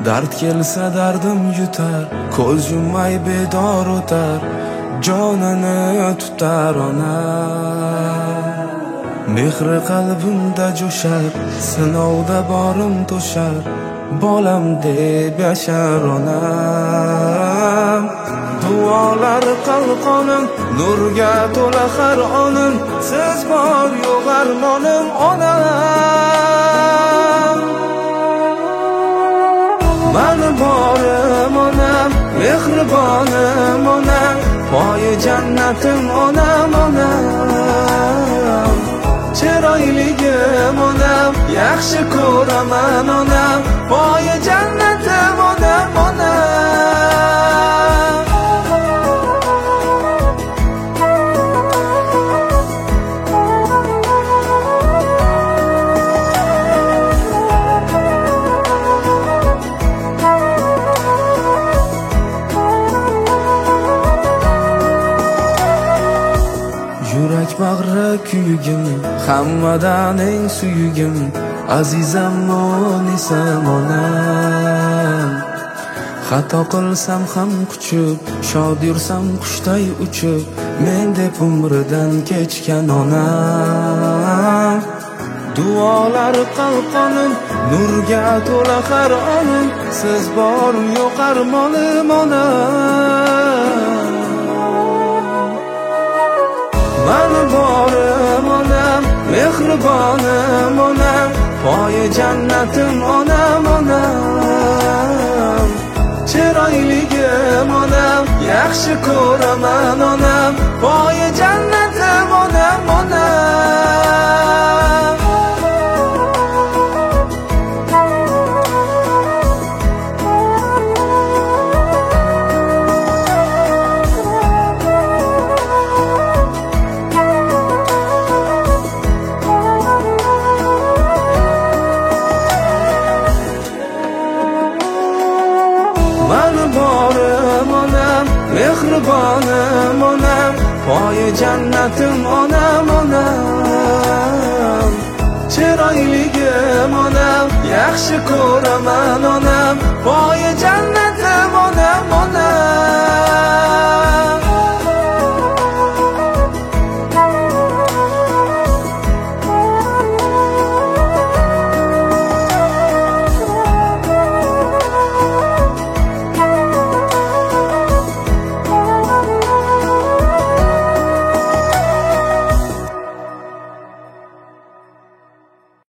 Dard kelsa dardim yutar, ko'z yummay bedor o'tar, jonini tutar ona. Mehri qalbimda jo'shar, sinovda borim to'shar, bolam deb yashar onam. Duolar qalqonim, nurga to'la har onim, siz bor yo'q armonim onam. Mani borim onam, mehribonim onam, poyi jannatim onam onam. Chiroyligim onam, yaxshi ko'raman onam, poyi jannatim onam onam. Yurak bag'ri kuyugim, hammadan eng suyugim, azizam monisam onam. Xato qilsam ham kuchib, shod yursam qushday uchib, men deb umridan kechgan onam. Duolar qalqonim, nurga to'la har onim, siz bor yo'q armonim onam. Mani borim onam, mehribonim onam, poyi jannatim onam onam. Chiroyligim onam, yaxshi ko'raman onam, poyi jannatim onam onam. Mani borim onam, mehribonim onam, poyi jannatim onam onam. Chiroyligim onam, yaxshi ko'raman onam, poyi jannat